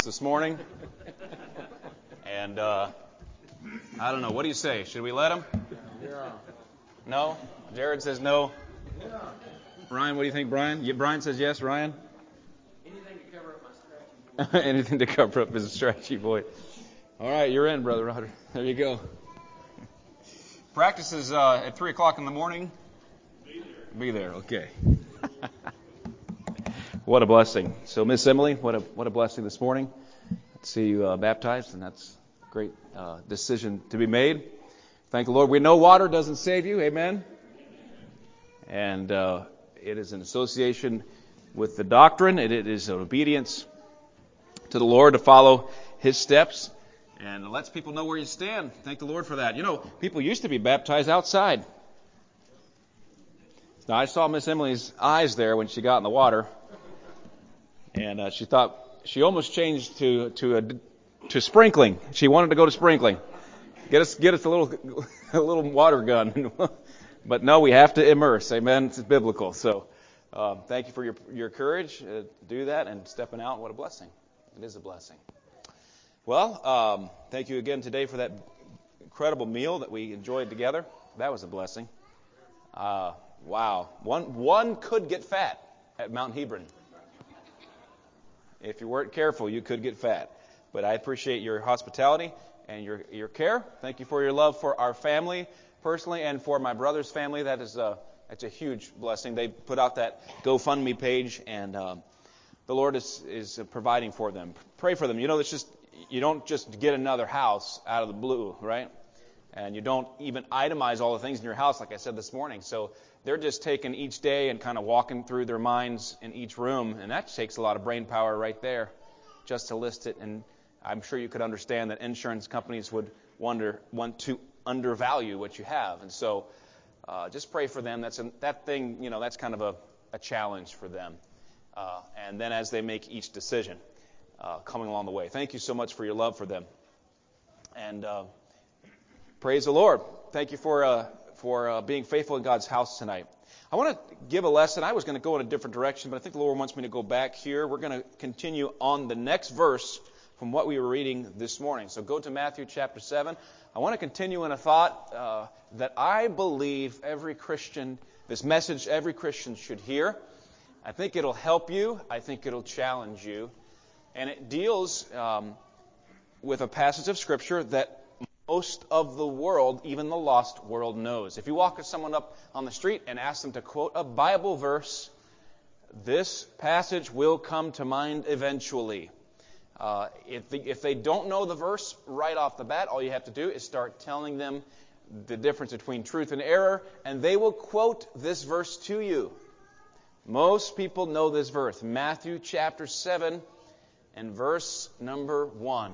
this morning. And I don't know. What do you say? Should we let him? Yeah. No? Jared says no. Yeah. Ryan, what do you think, Brian? Brian says yes. Ryan? Anything to cover up my scratchy voice. Anything to cover up his scratchy voice. All right, you're in, Brother Roger. There you go. Practice is at 3 o'clock in the morning. Be there. Okay. What a blessing. So, Miss Emily, what a blessing this morning to see you baptized, and that's a great decision to be made. Thank the Lord. We know water doesn't save you. Amen. And it is an association with the doctrine. It is an obedience to the Lord to follow His steps, and it lets people know where you stand. Thank the Lord for that. You know, people used to be baptized outside. Now, I saw Miss Emily's eyes there when she got in the water, and she thought she almost changed to sprinkling. She wanted to go to sprinkling. Get us a little water gun. But no, we have to immerse. Amen. It's biblical. So thank you for your courage to do that and stepping out. What a blessing. It is a blessing. Well, thank you again today for that incredible meal that we enjoyed together. That was a blessing. Wow. One could get fat at Mount Hebron. If you weren't careful, you could get fat. But I appreciate your hospitality and your care. Thank you for your love for our family personally and for my brother's family. That's a huge blessing. They put out that GoFundMe page, and the Lord is providing for them. Pray for them. You know, you don't just get another house out of the blue, right? And you don't even itemize all the things in your house, like I said this morning. So they're just taking each day and kind of walking through their minds in each room, and that takes a lot of brain power right there just to list it. And I'm sure you could understand that insurance companies would want to undervalue what you have. And so just pray for them. That's kind of a challenge for them. And then as they make each decision coming along the way. Thank you so much for your love for them. And praise the Lord. Thank you for being faithful in God's house tonight. I want to give a lesson. I was going to go in a different direction, but I think the Lord wants me to go back here. We're going to continue on the next verse from what we were reading this morning. So go to Matthew chapter 7. I want to continue in a thought that I believe every Christian should hear. I think it'll help you. I think it'll challenge you. And it deals with a passage of Scripture that most of the world, even the lost world, knows. If you walk with someone up on the street and ask them to quote a Bible verse, this passage will come to mind eventually. If they don't know the verse right off the bat, all you have to do is start telling them the difference between truth and error, and they will quote this verse to you. Most people know this verse, Matthew chapter 7 and verse number 1.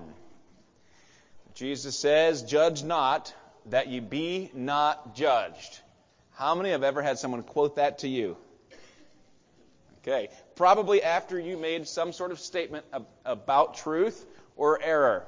Jesus says, "Judge not, that ye be not judged." How many have ever had someone quote that to you? Okay, probably after you made some sort of statement about truth or error.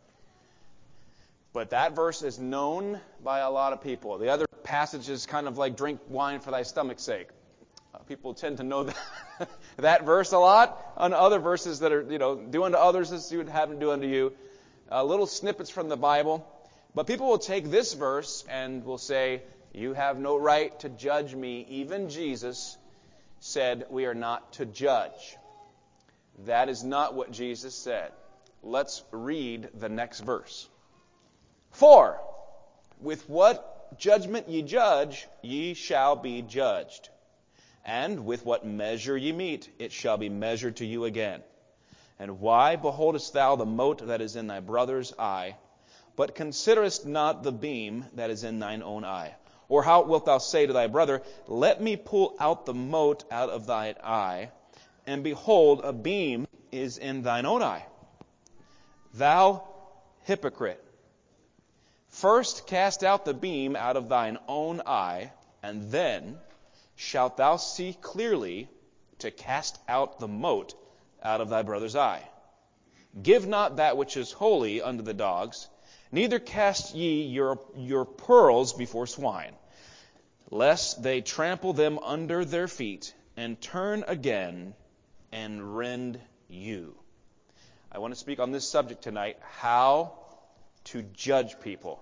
But that verse is known by a lot of people. The other passage is kind of like drink wine for thy stomach's sake. People tend to know that verse a lot. On other verses that are, do unto others as you would have them do unto you. Little snippets from the Bible. But people will take this verse and will say, you have no right to judge me. Even Jesus said we are not to judge. That is not what Jesus said. Let's read the next verse. "For with what judgment ye judge, ye shall be judged. And with what measure ye mete, it shall be measured to you again. And why beholdest thou the mote that is in thy brother's eye, but considerest not the beam that is in thine own eye? Or how wilt thou say to thy brother, let me pull out the mote out of thine eye, and behold, a beam is in thine own eye? Thou hypocrite, first cast out the beam out of thine own eye, and then shalt thou see clearly to cast out the mote out of thy brother's eye. Give not that which is holy unto the dogs, neither cast ye your pearls before swine, lest they trample them under their feet, and turn again and rend you. I want to speak on this subject tonight, how to judge people.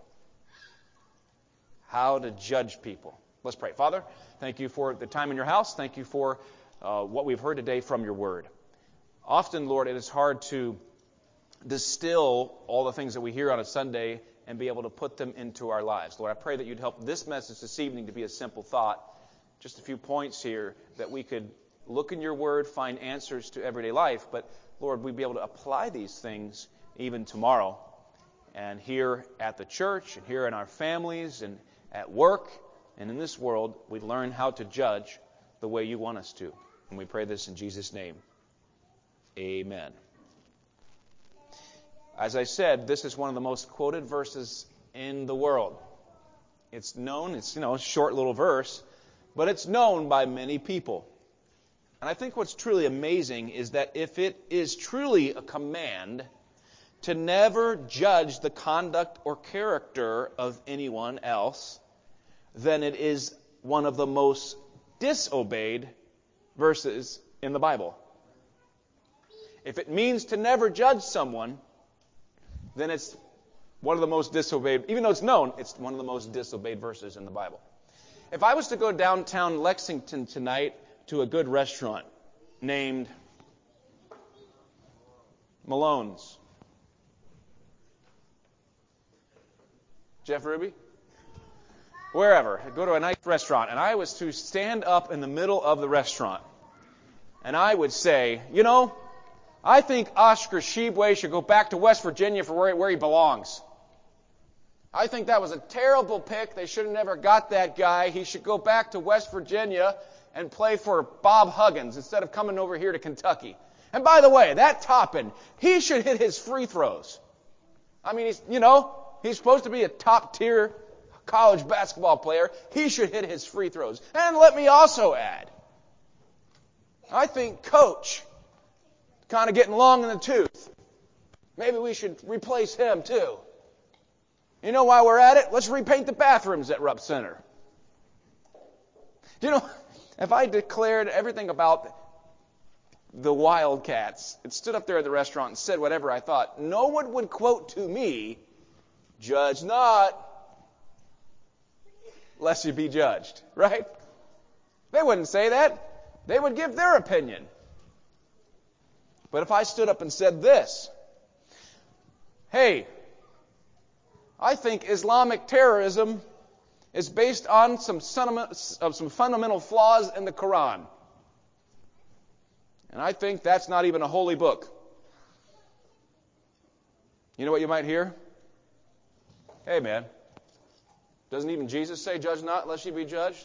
How to judge people. Let's pray. Father, thank you for the time in your house. Thank you for what we've heard today from your word. Often, Lord, it is hard to distill all the things that we hear on a Sunday and be able to put them into our lives. Lord, I pray that you'd help this message this evening to be a simple thought, just a few points here, that we could look in your word, find answers to everyday life, but Lord, we'd be able to apply these things even tomorrow. And here at the church, and here in our families, and at work, and in this world, we learn how to judge the way you want us to. And we pray this in Jesus' name. Amen. As I said, this is one of the most quoted verses in the world. It's known, it's a short little verse, but it's known by many people. And I think what's truly amazing is that if it is truly a command to never judge the conduct or character of anyone else, then it is one of the most disobeyed verses in the Bible. If it means to never judge someone, then it's one of the most disobeyed, even though it's known, it's one of the most disobeyed verses in the Bible. If I was to go downtown Lexington tonight to a good restaurant named Malone's, Jeff Ruby? Wherever, I go to a nice restaurant, and I was to stand up in the middle of the restaurant, and I would say, I think Oscar Tshiebwe should go back to West Virginia for where he belongs. I think that was a terrible pick. They should have never got that guy. He should go back to West Virginia and play for Bob Huggins instead of coming over here to Kentucky. And by the way, that Toppin, he should hit his free throws. I mean, he's supposed to be a top-tier college basketball player. He should hit his free throws. And let me also add, I think Coach, kind of getting long in the tooth. Maybe we should replace him too. You know why we're at it? Let's repaint the bathrooms at Rupp Center. If I declared everything about the Wildcats and stood up there at the restaurant and said whatever I thought, no one would quote to me, "Judge not, lest you be judged," right? They wouldn't say that. They would give their opinion. But if I stood up and said this, hey, I think Islamic terrorism is based on some fundamental flaws in the Quran. And I think that's not even a holy book. You know what you might hear? Hey, man, doesn't even Jesus say, "Judge not, lest you be judged"?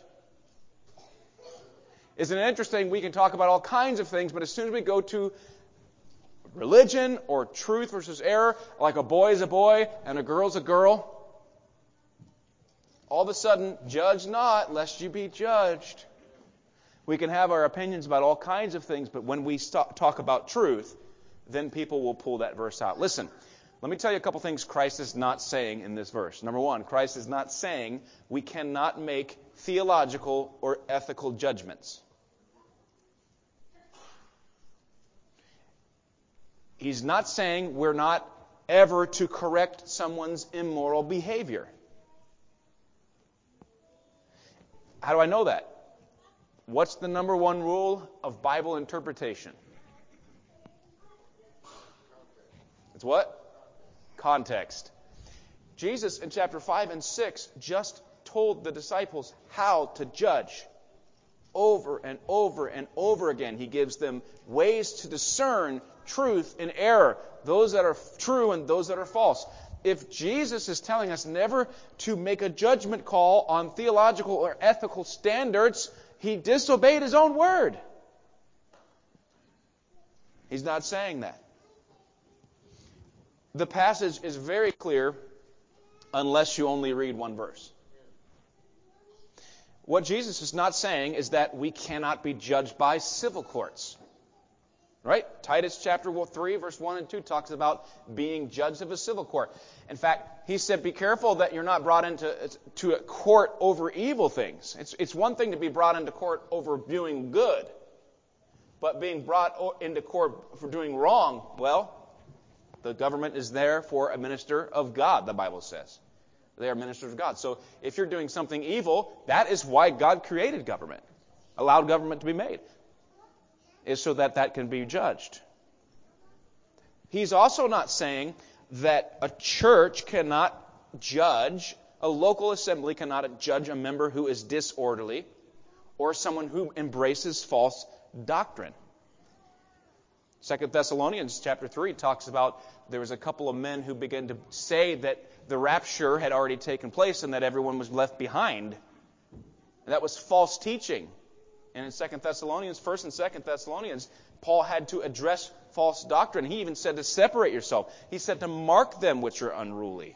Isn't it interesting? We can talk about all kinds of things, but as soon as we go to religion or truth versus error, like a boy is a boy and a girl's a girl, all of a sudden, judge not, lest you be judged. We can have our opinions about all kinds of things, but when we talk about truth, then people will pull that verse out. Listen, let me tell you a couple things Christ is not saying in this verse. Number one, Christ is not saying we cannot make theological or ethical judgments. He's not saying we're not ever to correct someone's immoral behavior. How do I know that? What's the number one rule of Bible interpretation? It's what? Context. Jesus in chapter 5 and 6 just told the disciples how to judge. Over and over and over again, he gives them ways to discern truth and error, those that are true and those that are false. If Jesus is telling us never to make a judgment call on theological or ethical standards, he disobeyed his own word. He's not saying that. The passage is very clear unless you only read one verse. What Jesus is not saying is that we cannot be judged by civil courts. Right? Titus chapter 3, verse 1 and 2 talks about being judged of a civil court. In fact, he said, be careful that you're not brought into a court over evil things. It's one thing to be brought into court over doing good, but being brought into court for doing wrong, well, The government is there for a minister of God, the Bible says. They are ministers of God. So if you're doing something evil, that is why God created government, allowed government to be made, is so that that can be judged. He's also not saying that a church cannot judge, a local assembly cannot judge a member who is disorderly or someone who embraces false doctrine. 2 Thessalonians chapter 3 talks about there was a couple of men who began to say that the rapture had already taken place and that everyone was left behind. And that was false teaching. And in 2 Thessalonians, 1st and 2nd Thessalonians, Paul had to address false doctrine. He even said to separate yourself. He said to mark them which are unruly.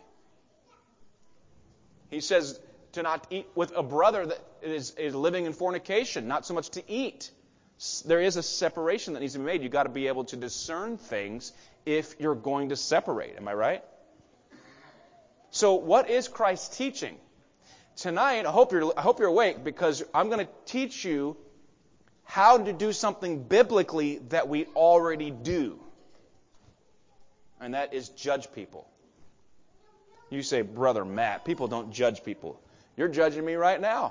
He says to not eat with a brother that is living in fornication, not so much to eat. There is a separation that needs to be made. You've got to be able to discern things if you're going to separate. Am I right? So what is Christ teaching? Tonight, I hope you're awake, because I'm going to teach you how to do something biblically that we already do. And that is judge people. You say, Brother Matt, people don't judge people. You're judging me right now.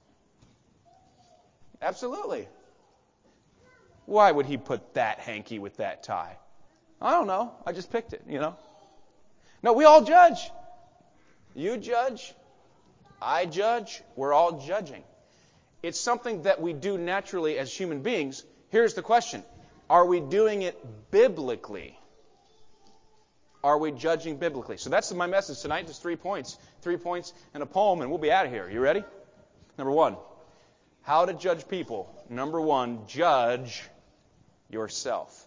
Absolutely. Why would he put that hanky with that tie? I don't know. I just picked it, No, we all judge. You judge. I judge. We're all judging. It's something that we do naturally as human beings. Here's the question. Are we doing it biblically? Are we judging biblically? So that's my message tonight. Just 3 points. 3 points and a poem, and we'll be out of here. You ready? Number 1, how to judge people. Number 1, judge yourself.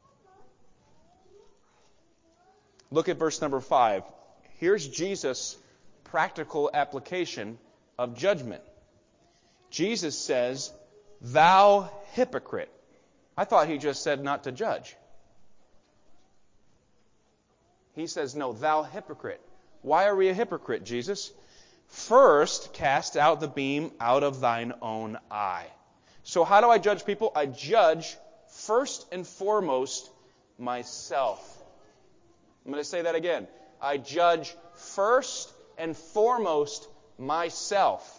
Look at verse number 5. Here's Jesus' practical application of judgment. Jesus says, "Thou hypocrite." I thought he just said not to judge. He says, no, thou hypocrite. Why are we a hypocrite, Jesus? First, cast out the beam out of thine own eye. So how do I judge people? I judge first and foremost myself. I'm going to say that again. I judge first and foremost myself.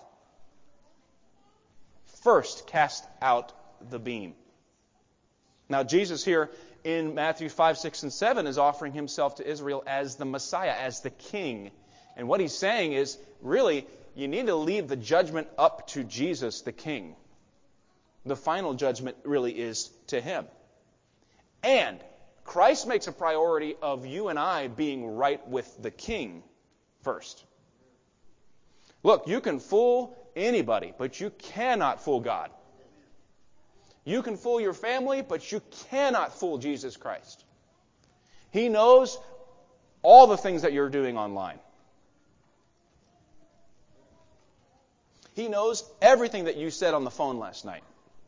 First, cast out the beam. Now, Jesus here in Matthew 5, 6, and 7 is offering himself to Israel as the Messiah, as the King. And what he's saying is, really, you need to leave the judgment up to Jesus, the King. The final judgment really is to him. And Christ makes a priority of you and I being right with the King first. Look, you can fool anybody, but you cannot fool God. You can fool your family, but you cannot fool Jesus Christ. He knows all the things that you're doing online. He knows everything that you said on the phone last night.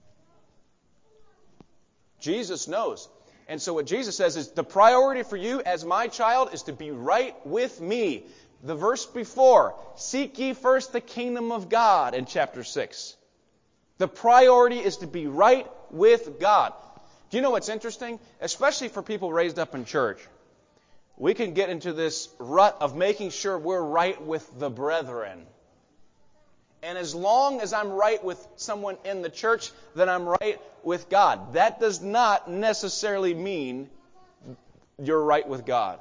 Jesus knows. And so what Jesus says is the priority for you as my child is to be right with me. The verse before, seek ye first the kingdom of God in chapter 6. The priority is to be right with God. Do you know what's interesting? Especially for people raised up in church. We can get into this rut of making sure we're right with the brethren. And as long as I'm right with someone in the church, then I'm right with God. That does not necessarily mean you're right with God.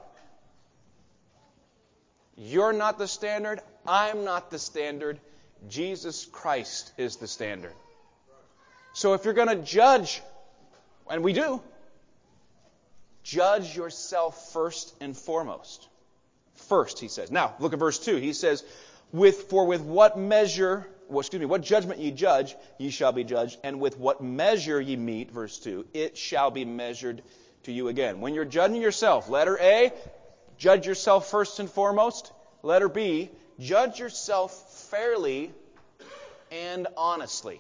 You're not the standard. I'm not the standard. Jesus Christ is the standard. So if you're going to judge, and we do, judge yourself first and foremost. First, he says. Now, look at verse 2. He says, what judgment ye judge, ye shall be judged, and with what measure ye meet, verse 2, it shall be measured to you again. When you're judging yourself, letter A, judge yourself first and foremost. Letter B, judge yourself fairly and honestly.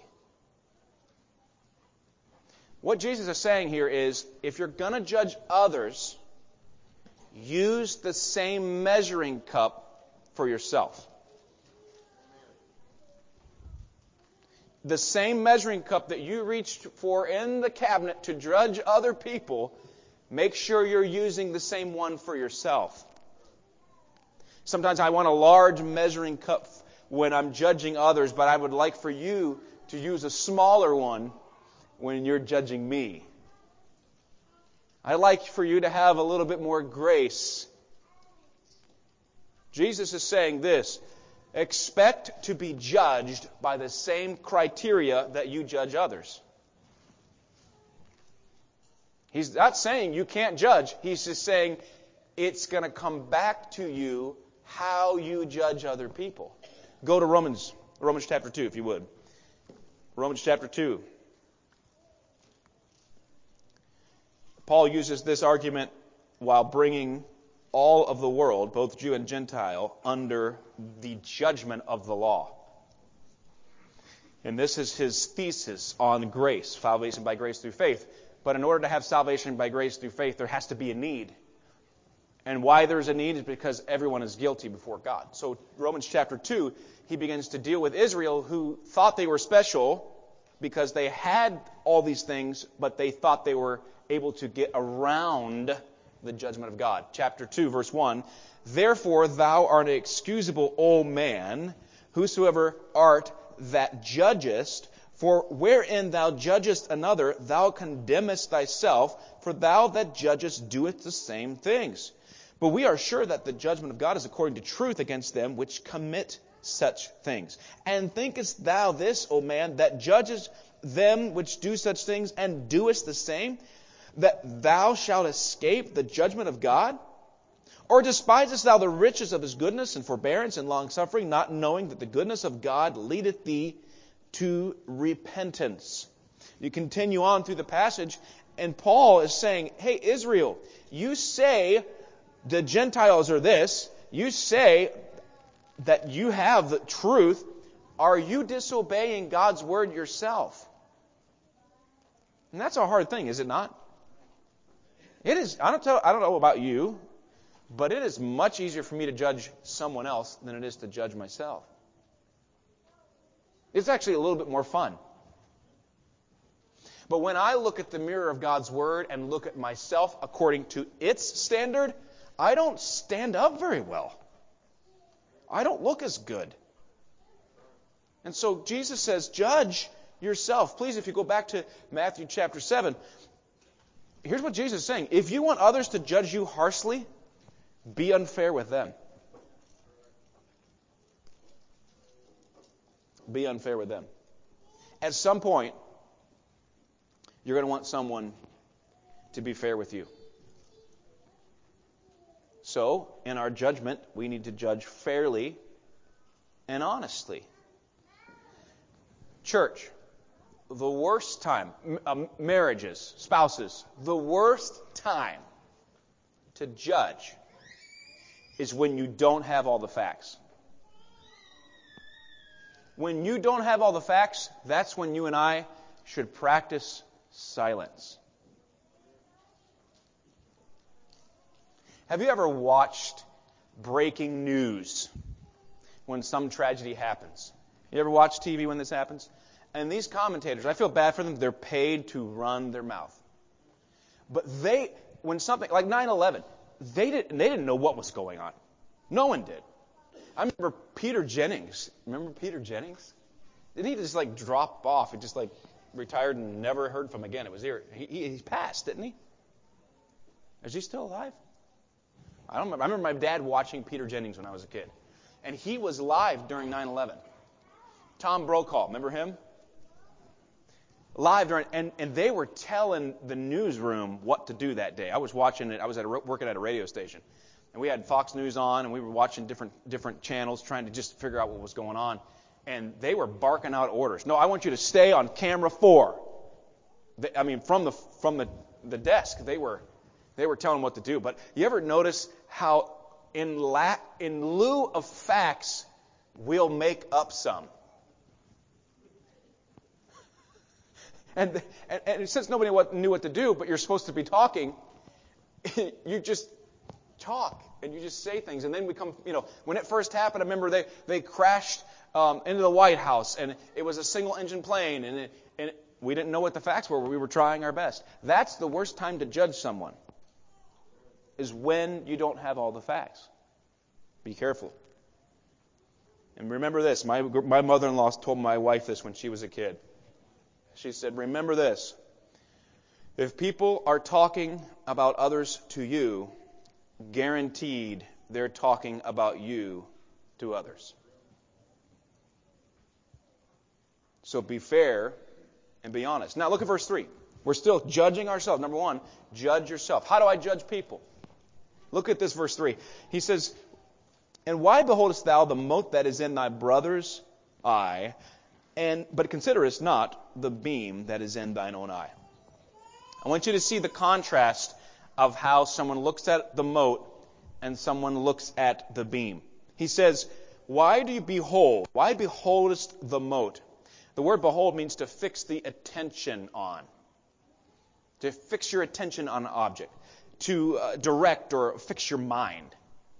What Jesus is saying here is, if you're going to judge others, use the same measuring cup for yourself. The same measuring cup that you reached for in the cabinet to judge other people, Make sure you're using the same one for yourself. Sometimes I want a large measuring cup when I'm judging others, but I would like for you to use a smaller one when you're judging me. I'd like for you to have a little bit more grace. Jesus is saying this: expect to be judged by the same criteria that you judge others. He's not saying you can't judge. He's just saying it's going to come back to you how you judge other people. Go to Romans chapter 2, if you would. Romans chapter 2. Paul uses this argument while bringing all of the world, both Jew and Gentile, under the judgment of the law. And this is his thesis on grace, salvation by grace through faith. But in order to have salvation by grace through faith, there has to be a need. And why there's a need is because everyone is guilty before God. So Romans chapter 2, he begins to deal with Israel, who thought they were special because they had all these things, but they thought they were able to get around the judgment of God. Chapter 2, verse 1, therefore thou art an excusable old man, whosoever art that judgest, for wherein thou judgest another, thou condemnest thyself, for thou that judgest doeth the same things. But we are sure that the judgment of God is according to truth against them which commit such things. And thinkest thou this, O man, that judgest them which do such things, and doest the same, that thou shalt escape the judgment of God? Or despisest thou the riches of his goodness and forbearance and longsuffering, not knowing that the goodness of God leadeth thee to repentance? You continue on through the passage, and Paul is saying, hey, Israel, you say the Gentiles are this. You say that you have the truth. Are you disobeying God's word yourself? And that's a hard thing, is it not? It is. I don't know about you, but it is much easier for me to judge someone else than it is to judge myself. It's actually a little bit more fun. But when I look at the mirror of God's word and look at myself according to its standard, I don't stand up very well. I don't look as good. And so Jesus says, judge yourself. Please, if you go back to Matthew chapter 7, here's what Jesus is saying. If you want others to judge you harshly, be unfair with them. Be unfair with them. At some point, you're going to want someone to be fair with you. So, in our judgment, we need to judge fairly and honestly. Church, the worst time, marriages, spouses, the worst time to judge is when you don't have all the facts. When you don't have all the facts, that's when you and I should practice silence. Have you ever watched breaking news when some tragedy happens? You ever watch TV when this happens? And these commentators, I feel bad for them, they're paid to run their mouth. But when something like 9/11, they didn't know what was going on. No one did. I remember Peter Jennings. Remember Peter Jennings? Didn't he just drop off and just retired and never heard from again? It was here. He passed, didn't he? Is he still alive? I don't remember. I remember my dad watching Peter Jennings when I was a kid. And he was live during 9/11. Tom Brokaw, remember him? Live during, and they were telling the newsroom what to do that day. I was watching it. I was working at a radio station. And we had Fox News on, and we were watching different channels trying to just figure out what was going on. And they were barking out orders. No, I want you to stay on camera 4. From the desk, they were telling what to do. But you ever notice how in lieu of facts, we'll make up some? And since nobody knew what to do, but you're supposed to be talking, you just talk and you just say things. And then we come, when it first happened, I remember they crashed into the White House, and it was a single-engine plane, and we didn't know what the facts were. We were trying our best. That's the worst time to judge someone. is when you don't have all the facts. Be careful. And remember this. My mother-in-law told my wife this when she was a kid. She said, remember this. If people are talking about others to you, guaranteed they're talking about you to others. So be fair and be honest. Now look at verse 3. We're still judging ourselves. Number one, judge yourself. How do I judge people? Look at this verse 3. He says, and why beholdest thou the mote that is in thy brother's eye, but considerest not the beam that is in thine own eye? I want you to see the contrast of how someone looks at the mote and someone looks at the beam. He says, why do you behold? Why beholdest the mote? The word behold means to fix the attention on. To fix your attention on an object. To direct or fix your mind.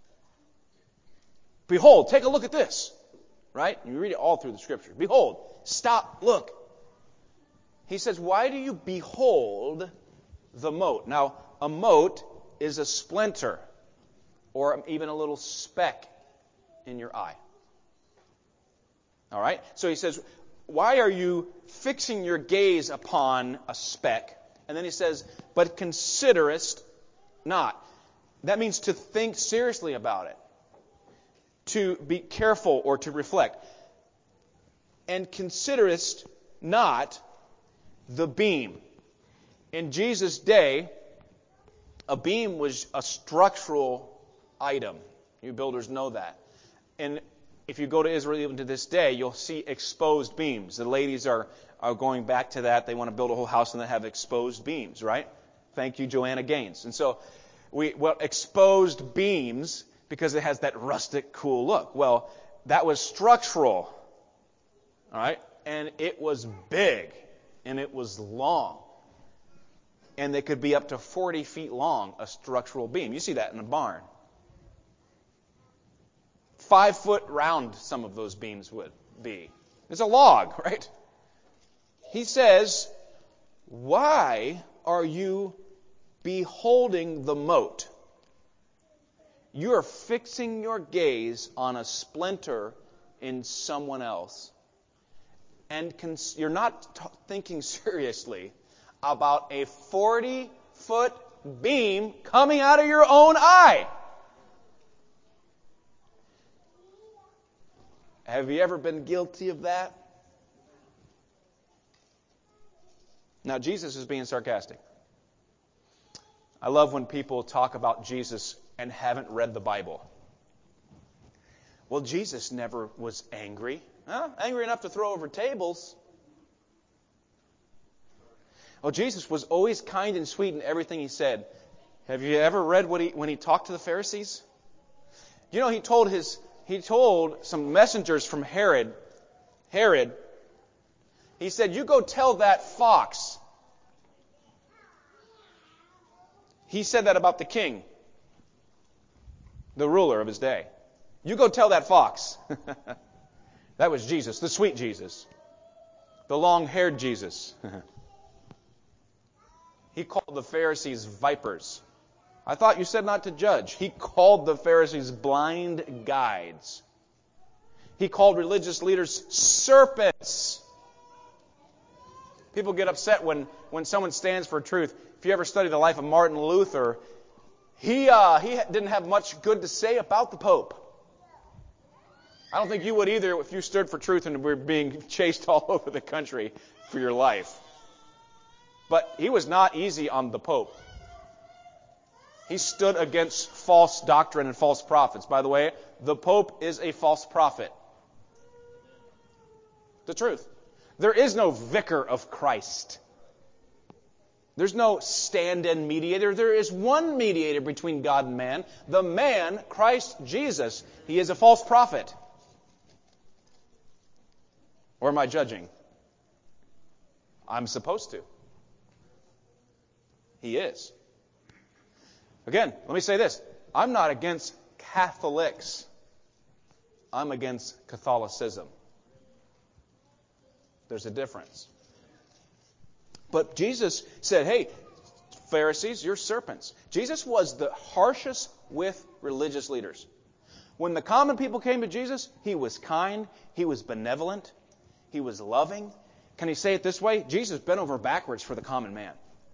Behold, take a look at this. Right? You read it all through the Scripture. Behold, stop, look. He says, why do you behold the mote? Now, a mote is a splinter or even a little speck in your eye. All right? So he says, why are you fixing your gaze upon a speck? And then he says, but considerest not. That means to think seriously about it. To be careful or to reflect. And considerest not the beam. In Jesus' day, a beam was a structural item. You builders know that. And if you go to Israel even to this day, you'll see exposed beams. The ladies are going back to that. They want to build a whole house and they have exposed beams, right? Thank you, Joanna Gaines. And so, exposed beams, because it has that rustic, cool look. Well, that was structural, all right? And it was big, and it was long. And they could be up to 40 feet long, a structural beam. You see that in a barn. 5 foot round some of those beams would be. It's a log, right? He says, why are you beholding the mote? You are fixing your gaze on a splinter in someone else. And you're not thinking seriously about a 40-foot beam coming out of your own eye. Have you ever been guilty of that? Now, Jesus is being sarcastic. I love when people talk about Jesus and haven't read the Bible. Well, Jesus never was angry. Angry enough to throw over tables. Well, Jesus was always kind and sweet in everything he said. Have you ever read when he talked to the Pharisees? You know, he told some messengers from Herod, he said, you go tell that fox. He said that about the king, the ruler of his day. You go tell that fox. That was Jesus, the sweet Jesus, the long-haired Jesus. He called the Pharisees vipers. I thought you said not to judge. He called the Pharisees blind guides. He called religious leaders serpents. People get upset when someone stands for truth. If you ever study the life of Martin Luther, he didn't have much good to say about the Pope. I don't think you would either if you stood for truth and were being chased all over the country for your life. But he was not easy on the Pope. He stood against false doctrine and false prophets. By the way, the Pope is a false prophet. The truth. There is no vicar of Christ. There's no stand-in mediator. There is one mediator between God and man. The man, Christ Jesus. He is a false prophet. Or am I judging? I'm supposed to. He is. Again, let me say this. I'm not against Catholics. I'm against Catholicism. There's a difference. But Jesus said, hey, Pharisees, you're serpents. Jesus was the harshest with religious leaders. When the common people came to Jesus, he was kind, he was benevolent, he was loving. Can he say it this way? Jesus bent over backwards for the common man.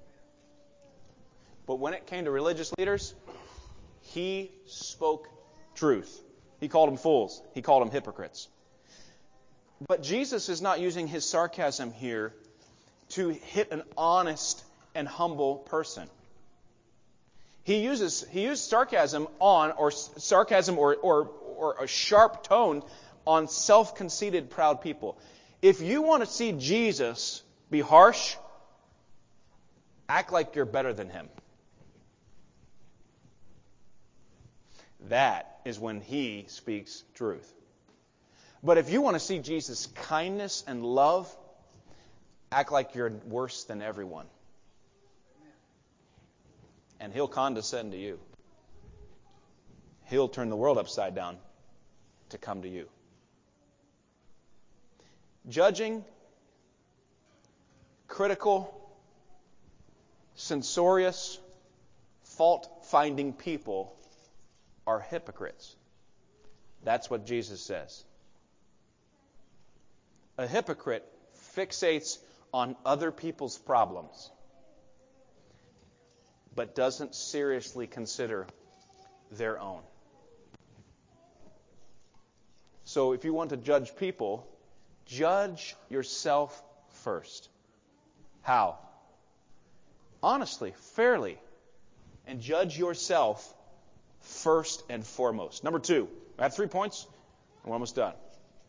But when it came to religious leaders, he spoke truth. He called them fools. He called them hypocrites. But Jesus is not using his sarcasm here to hit an honest and humble person. He used sarcasm or a sharp tone on self-conceited, proud people. If you want to see Jesus be harsh, act like you're better than him. That is when he speaks truth. But if you want to see Jesus' kindness and love, act like you're worse than everyone. And he'll condescend to you. He'll turn the world upside down to come to you. Judging, critical, censorious, fault-finding people are hypocrites. That's what Jesus says. A hypocrite fixates on other people's problems, but doesn't seriously consider their own. So if you want to judge people, judge yourself first. How? Honestly, fairly, and judge yourself first and foremost. Number 2, I have 3 points, and we're almost done.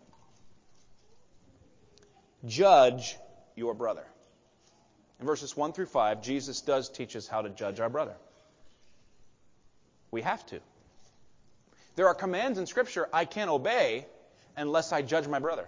Judge your brother. In verses 1 through 5, Jesus does teach us how to judge our brother. We have to. There are commands in Scripture I can't obey unless I judge my brother.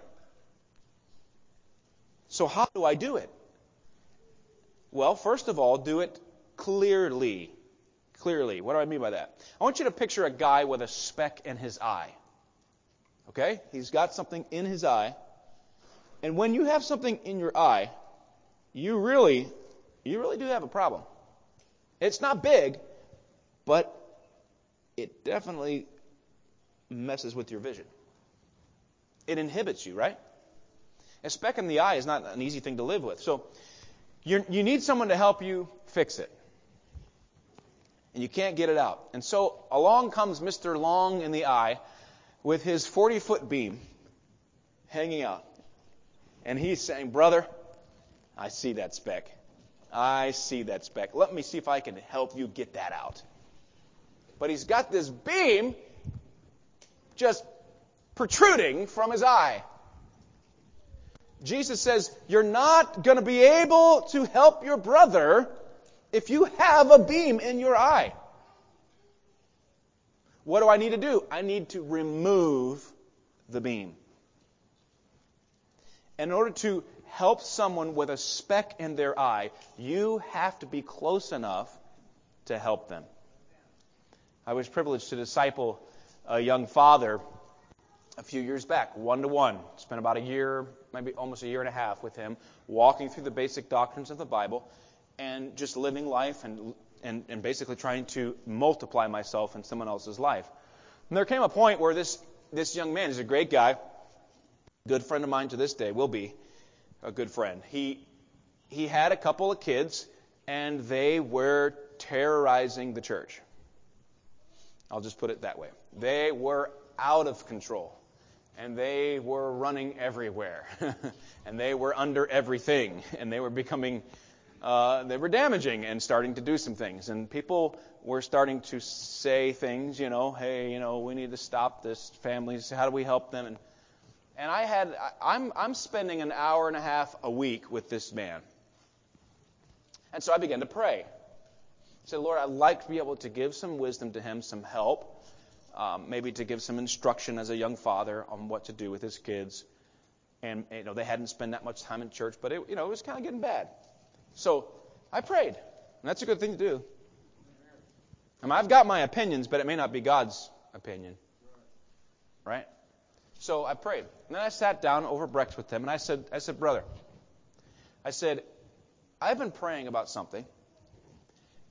So how do I do it? Well, first of all, do it clearly. Clearly. What do I mean by that? I want you to picture a guy with a speck in his eye. Okay? He's got something in his eye. And when you have something in your eye, you really do have a problem. It's not big, but it definitely messes with your vision. It inhibits you, right? A speck in the eye is not an easy thing to live with. So you need someone to help you fix it. And you can't get it out. And so along comes Mr. Long in the eye with his 40-foot beam hanging out. And he's saying, brother, I see that speck. I see that speck. Let me see if I can help you get that out. But he's got this beam just protruding from his eye. Jesus says, you're not going to be able to help your brother if you have a beam in your eye. What do I need to do? I need to remove the beam. In order to help someone with a speck in their eye, you have to be close enough to help them. I was privileged to disciple a young father a few years back, 1-to-1. Spent about a year, maybe almost a year and a half with him, walking through the basic doctrines of the Bible and just living life and basically trying to multiply myself in someone else's life. And there came a point where this young man, he's a great guy, good friend of mine to this day, will be a good friend. He had a couple of kids, and they were terrorizing the church. I'll just put it that way. They were out of control, and they were running everywhere, and they were under everything, and they were becoming, they were damaging and starting to do some things. And people were starting to say things, hey, we need to stop this. Families, how do we help them? And I'm spending an hour and a half a week with this man. And so I began to pray. I said, Lord, I'd like to be able to give some wisdom to him, some help, maybe to give some instruction as a young father on what to do with his kids. And, they hadn't spent that much time in church, but it was kind of getting bad. So I prayed. And that's a good thing to do. I've got my opinions, but it may not be God's opinion. Right? So I prayed. And then I sat down over breakfast with him, and I said, brother, I've been praying about something,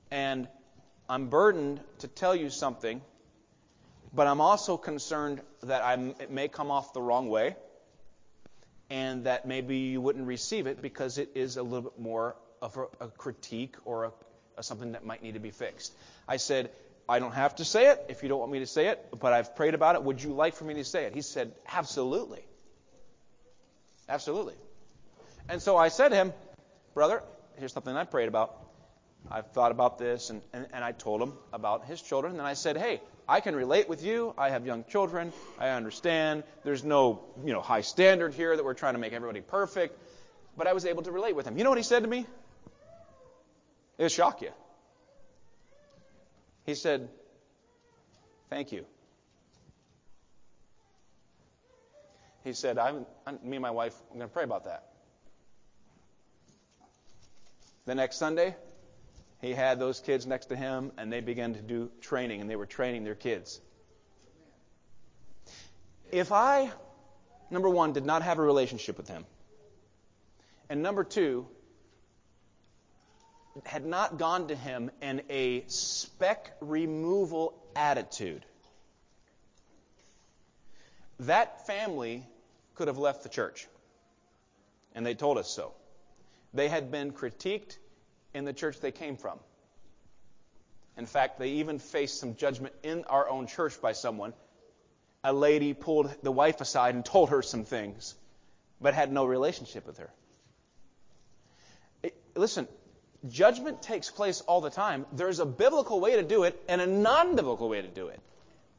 And I'm burdened to tell you something, but I'm also concerned that it may come off the wrong way, and that maybe you wouldn't receive it because it is a little bit more of a critique or something that might need to be fixed. I said, I don't have to say it if you don't want me to say it, but I've prayed about it. Would you like for me to say it? He said, absolutely. Absolutely. And so I said to him, brother, here's something I prayed about. I've thought about this, and I told him about his children. And then I said, hey, I can relate with you. I have young children. I understand. There's no high standard here that we're trying to make everybody perfect. But I was able to relate with him. You know what he said to me? It'll shock you. He said, thank you. He said, me and my wife, I'm going to pray about that. The next Sunday, he had those kids next to him, and they began to do training, and they were training their kids. If I, number one, did not have a relationship with him, and number two, had not gone to him in a speck removal attitude, that family could have left the church. And they told us so. They had been critiqued in the church they came from. In fact, they even faced some judgment in our own church by someone. A lady pulled the wife aside and told her some things, but had no relationship with her. Listen, judgment takes place all the time. There's a biblical way to do it and a non-biblical way to do it.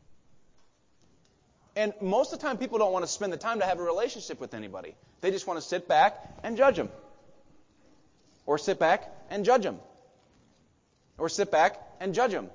And most of the time, people don't want to spend the time to have a relationship with anybody. They just want to sit back and judge them. Or sit back and judge them. Or sit back and judge them.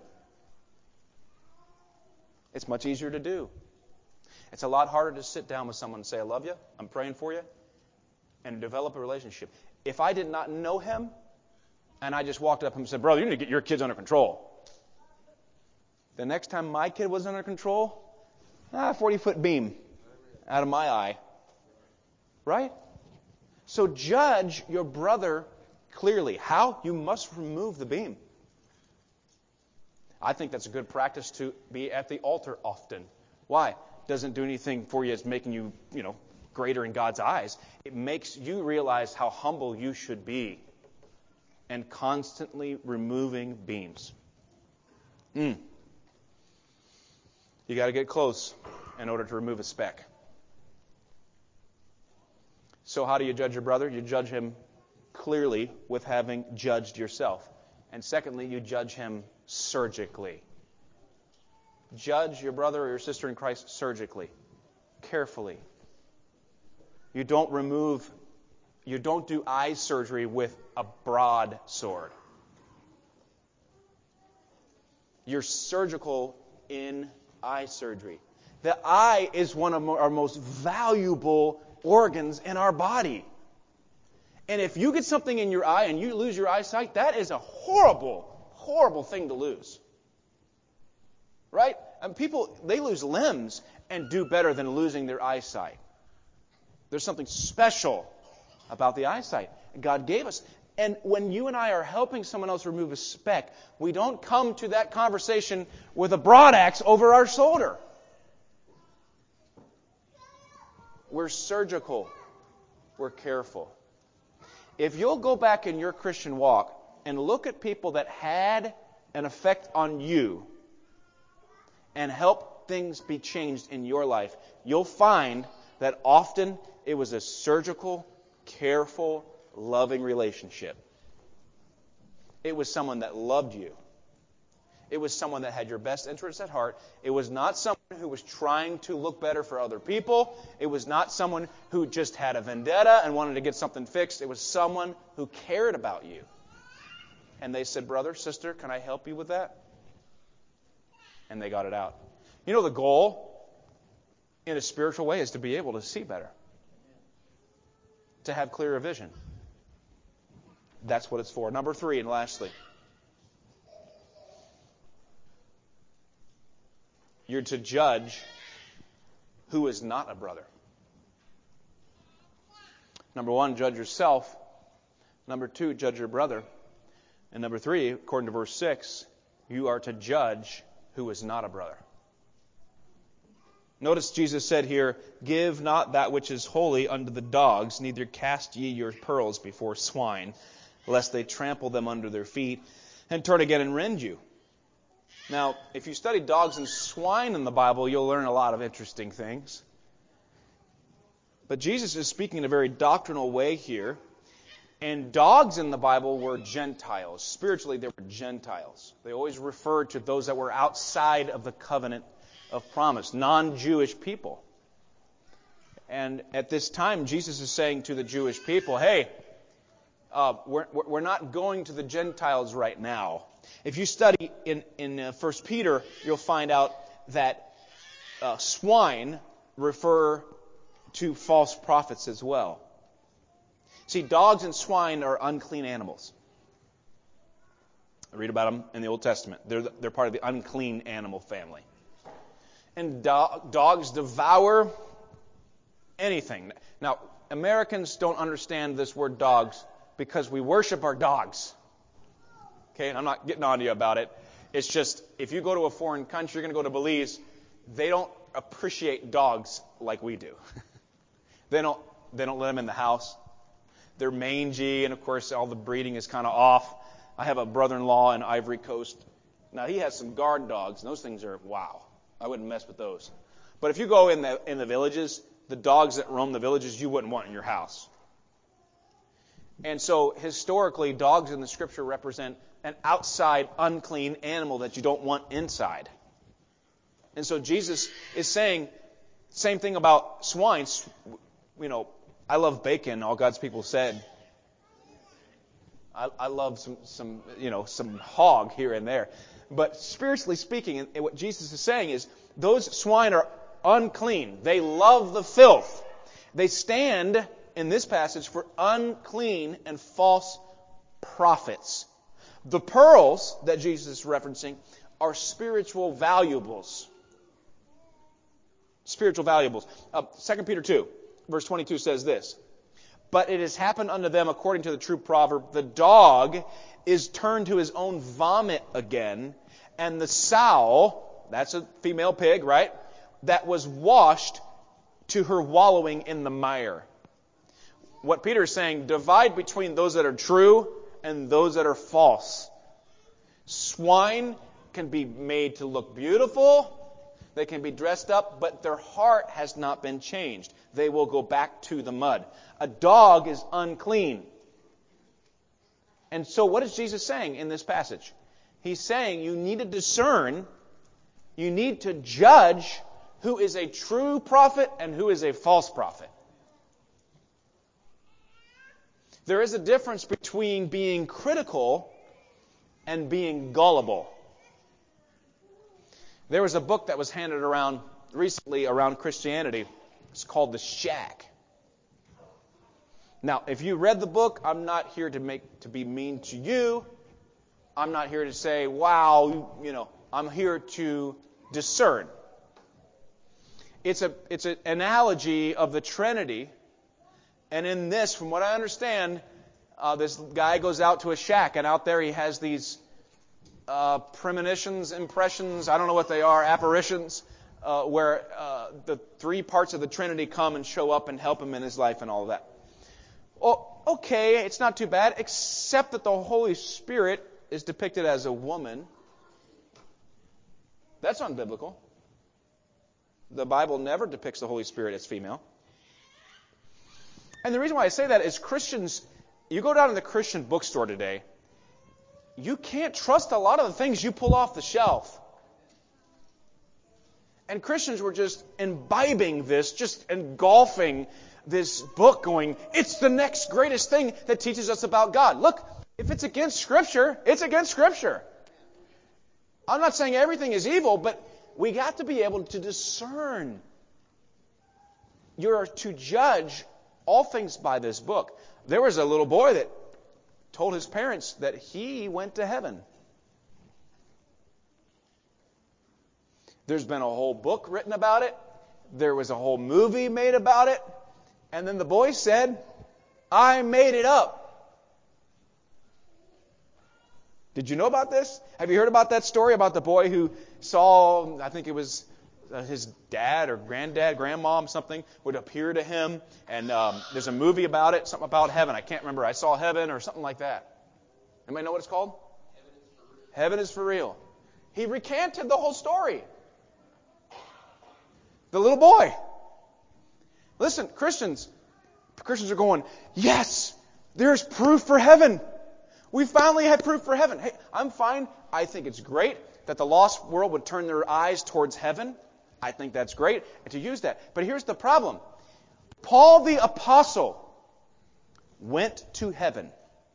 It's much easier to do. It's a lot harder to sit down with someone and say, I love you, I'm praying for you, and develop a relationship. If I did not know him, and I just walked up and said, brother, you need to get your kids under control. The next time my kid was under control, 40-foot beam out of my eye. Right? So judge your brother clearly. How? You must remove the beam. I think that's a good practice to be at the altar often. Why? Doesn't do anything for you. It's making you, greater in God's eyes. It makes you realize how humble you should be and constantly removing beams. You got to get close in order to remove a speck. So how do you judge your brother? You judge him clearly with having judged yourself. And secondly, you judge him surgically. Judge your brother or your sister in Christ surgically, carefully. You don't do eye surgery with a broadsword. You're surgical in eye surgery. The eye is one of our most valuable organs in our body. And if you get something in your eye and you lose your eyesight, that is a horrible, horrible thing to lose. Right? And people, they lose limbs and do better than losing their eyesight. There's something special about the eyesight God gave us. And when you and I are helping someone else remove a speck, we don't come to that conversation with a broad axe over our shoulder. We're surgical. We're careful. If you'll go back in your Christian walk and look at people that had an effect on you and help things be changed in your life, you'll find that often it was a surgical, careful, loving relationship. It was someone that loved you. It was someone that had your best interests at heart. It was not someone who was trying to look better for other people. It was not someone who just had a vendetta and wanted to get something fixed. It was someone who cared about you. And they said, brother, sister, can I help you with that? And they got it out. You know, the goal in a spiritual way is to be able to see better. To have clearer vision. That's what it's for. Number 3, and lastly, you're to judge who is not a brother. Number 1, judge yourself. Number 2, judge your brother. And number 3, according to verse 6, you are to judge who is not a brother. Notice Jesus said here, give not that which is holy unto the dogs, neither cast ye your pearls before swine, lest they trample them under their feet, and turn again and rend you. Now, if you study dogs and swine in the Bible, you'll learn a lot of interesting things. But Jesus is speaking in a very doctrinal way here. And dogs in the Bible were Gentiles. Spiritually, they were Gentiles. They always referred to those that were outside of the covenant of promise, non-Jewish people. And at this time, Jesus is saying to the Jewish people, hey, we're not going to the Gentiles right now. If you study in 1 Peter, you'll find out that swine refer to false prophets as well. See, dogs and swine are unclean animals. I read about them in the Old Testament. They're part of the unclean animal family. And dogs devour anything. Now, Americans don't understand this word dogs because we worship our dogs. Okay, and I'm not getting on to you about it. It's just, if you go to a foreign country, you're going to go to Belize, they don't appreciate dogs like we do. They don't let them in the house. They're mangy, and of course, all the breeding is kind of off. I have a brother-in-law in Ivory Coast. Now, he has some guard dogs, and those things are, wow. I wouldn't mess with those. But if you go in the villages, the dogs that roam the villages, you wouldn't want in your house. And so, historically, dogs in the Scripture represent an outside, unclean animal that you don't want inside. And so, Jesus is saying, same thing about swine. You know, I love bacon, all God's people said. I love some hog here and there. But spiritually speaking, and what Jesus is saying is, those swine are unclean. They love the filth. They stand, in this passage, for unclean and false prophets. The pearls that Jesus is referencing are spiritual valuables. Spiritual valuables. 2 Peter 2, verse 22 says this, but it has happened unto them according to the true proverb, the dog is turned to his own vomit again, and the sow, that's a female pig, right, that was washed to her wallowing in the mire. What Peter is saying, divide between those that are true and those that are false. Swine can be made to look beautiful. They can be dressed up, but their heart has not been changed. They will go back to the mud. A dog is unclean. And so what is Jesus saying in this passage? He's saying you need to discern, you need to judge who is a true prophet and who is a false prophet. There is a difference between being critical and being gullible. There was a book that was handed around recently around Christianity. It's called The Shack. Now, if you read the book, I'm not here to be mean to you. I'm not here to say, wow, I'm here to discern. It's an analogy of the Trinity. And in this, from what I understand, this guy goes out to a shack, and out there he has these premonitions, impressions, I don't know what they are, apparitions, where the three parts of the Trinity come and show up and help him in his life and all of that. Well, okay, it's not too bad, except that the Holy Spirit is depicted as a woman. That's unbiblical. The Bible never depicts the Holy Spirit as female. And the reason why I say that is Christians, you go down to the Christian bookstore today, you can't trust a lot of the things you pull off the shelf. And Christians were just imbibing this, just engulfing this book going, it's the next greatest thing that teaches us about God. Look, if it's against Scripture, it's against Scripture. I'm not saying everything is evil, but we got to be able to discern. You're to judge all things by this book. There was a little boy that told his parents that he went to heaven. There's been a whole book written about it. There was a whole movie made about it. And then the boy said, I made it up. Did you know about this? Have you heard about that story about the boy who saw, I think it was his dad or granddad, grandmom, something, would appear to him, and there's a movie about it, something about heaven. I can't remember. I saw heaven or something like that. Anybody know what it's called? Heaven is for real. He recanted the whole story. The little boy. Listen, Christians are going, yes, there's proof for heaven. We finally have proof for heaven. Hey, I'm fine. I think it's great that the lost world would turn their eyes towards heaven. I think that's great to use that. But here's the problem. Paul the Apostle went to heaven.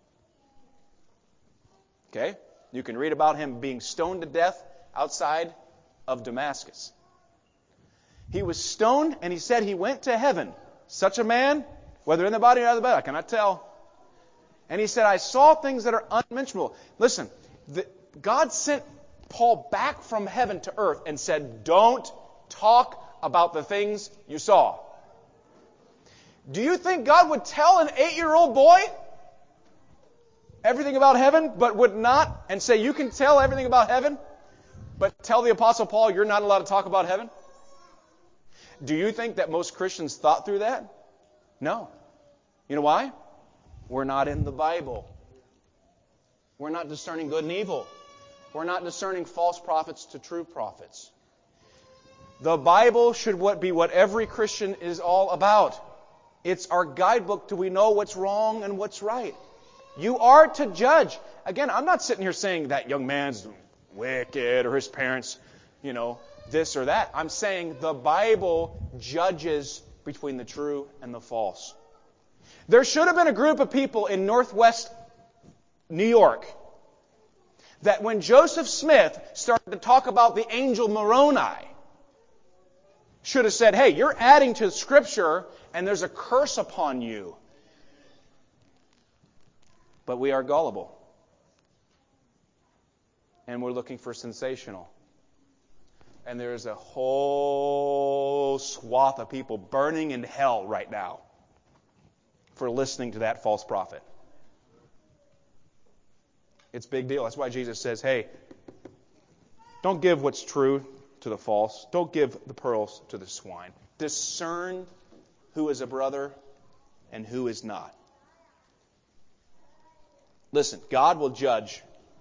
Okay? You can read about him being stoned to death outside of Damascus. He was stoned and he said he went to heaven. Such a man, whether in the body or out of the body, I cannot tell. And he said, I saw things that are unmentionable. Listen, God sent Paul back from heaven to earth and said, don't talk about the things you saw. Do you think God would tell an 8-year-old boy everything about heaven, but would not, and say, you can tell everything about heaven, but tell the Apostle Paul you're not allowed to talk about heaven? Do you think that most Christians thought through that? No. You know why? We're not in the Bible. We're not discerning good and evil. We're not discerning false prophets to true prophets. The Bible should be what every Christian is all about. It's our guidebook. Do we know what's wrong and what's right? You are to judge. Again, I'm not sitting here saying that young man's wicked or his parents, this or that. I'm saying the Bible judges between the true and the false. There should have been a group of people in Northwest New York that when Joseph Smith started to talk about the angel Moroni, should have said, hey, you're adding to Scripture and there's a curse upon you. But we are gullible. And we're looking for sensational. And there's a whole swath of people burning in hell right now for listening to that false prophet. It's a big deal. That's why Jesus says, hey, don't give what's true to the false. Don't give the pearls to the swine. Discern who is a brother and who is not. Listen, God will judge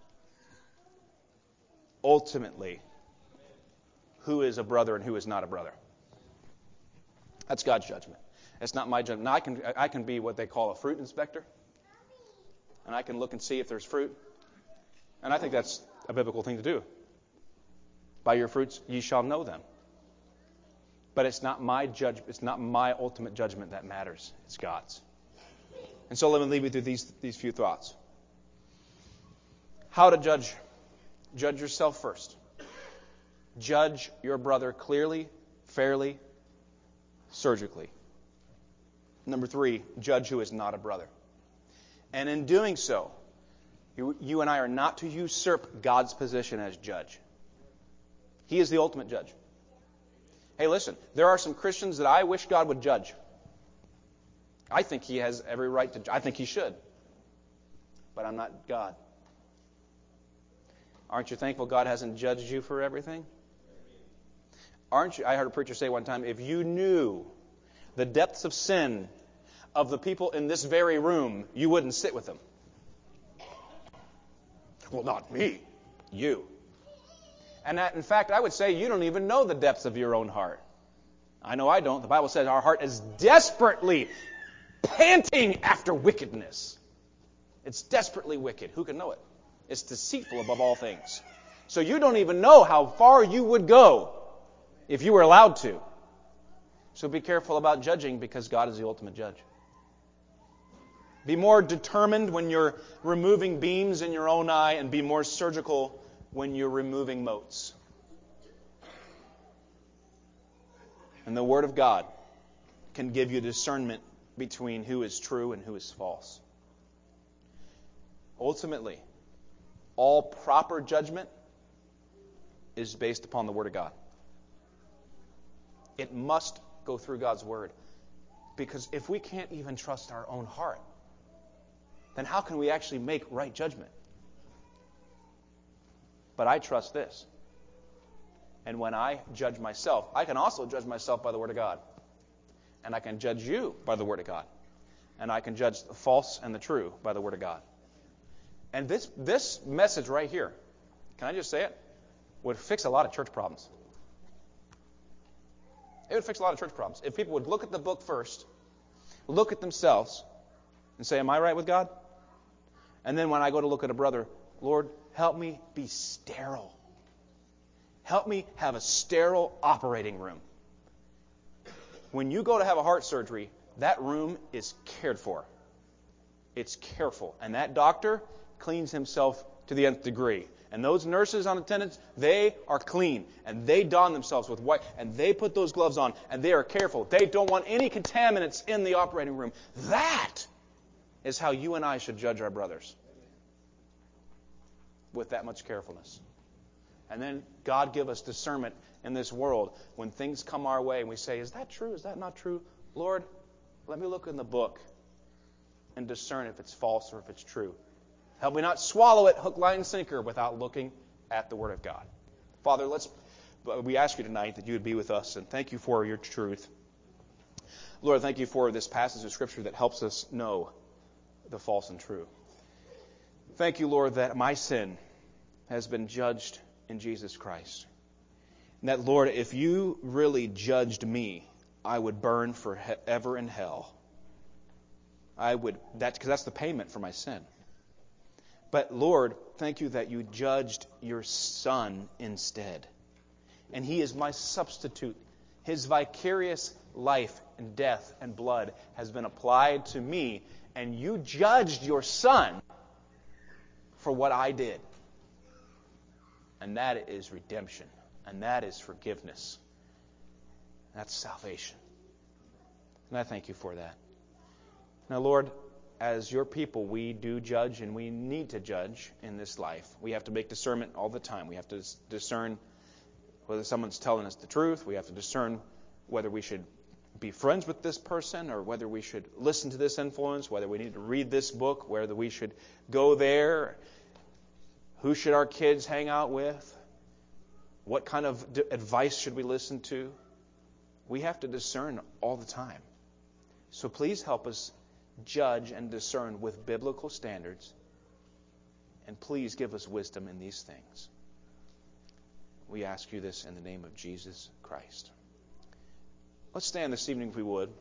ultimately who is a brother and who is not a brother. That's God's judgment. It's not my judgment. Now, I can be what they call a fruit inspector, and I can look and see if there's fruit. And I think that's a biblical thing to do. By your fruits ye shall know them. But it's not my judgment. It's not my ultimate judgment that matters. It's God's. And so let me leave you through these few thoughts. How to judge? Judge yourself first. Judge your brother clearly, fairly, surgically. Number 3, judge who is not a brother. And in doing so, you and I are not to usurp God's position as judge. He is the ultimate judge. Hey, listen, there are some Christians that I wish God would judge. I think He has every right to. I think He should. But I'm not God. Aren't you thankful God hasn't judged you for everything? Aren't you? I heard a preacher say one time, if you knew the depths of sin of the people in this very room, you wouldn't sit with them. Well, not me. You. And that, in fact, I would say you don't even know the depths of your own heart. I know I don't. The Bible says our heart is desperately panting after wickedness. It's desperately wicked. Who can know it? It's deceitful above all things. So you don't even know how far you would go if you were allowed to. So be careful about judging because God is the ultimate judge. Be more determined when you're removing beams in your own eye and be more surgical when you're removing motes. And the Word of God can give you discernment between who is true and who is false. Ultimately, all proper judgment is based upon the Word of God. It must go through God's Word. Because if we can't even trust our own heart, then how can we actually make right judgment? But I trust this. And when I judge myself, I can also judge myself by the Word of God. And I can judge you by the Word of God. And I can judge the false and the true by the Word of God. And this message right here, can I just say it, would fix a lot of church problems. It would fix a lot of church problems. If people would look at the book first, look at themselves, and say, am I right with God? And then when I go to look at a brother, Lord, help me be sterile. Help me have a sterile operating room. When you go to have a heart surgery, that room is cared for. It's careful. And that doctor cleans himself to the nth degree. And those nurses on attendance, they are clean. And they don themselves with white. And they put those gloves on. And they are careful. They don't want any contaminants in the operating room. That is how you and I should judge our brothers. With that much carefulness. And then God give us discernment in this world when things come our way and we say, is that true? Is that not true? Lord, let me look in the book and discern if it's false or if it's true. Help me not swallow it hook, line, and sinker without looking at the Word of God. Father, we ask you tonight that you would be with us, and thank you for your truth. Lord, thank you for this passage of Scripture that helps us know the false and true. Thank you, Lord, that my sin has been judged in Jesus Christ. And that, Lord, if you really judged me, I would burn forever in hell. Because that's the payment for my sin. But, Lord, thank you that you judged your Son instead. And He is my substitute. His vicarious life and death and blood has been applied to me. And you judged your Son for what I did. And that is redemption. And that is forgiveness. That's salvation. And I thank you for that. Now, Lord, as your people, we do judge and we need to judge in this life. We have to make discernment all the time. We have to discern whether someone's telling us the truth. We have to discern whether we should be friends with this person or whether we should listen to this influence, whether we need to read this book, whether we should go there. Who should our kids hang out with? What kind of advice should we listen to? We have to discern all the time. So please help us judge and discern with biblical standards. And please give us wisdom in these things. We ask you this in the name of Jesus Christ. Let's stand this evening if we would.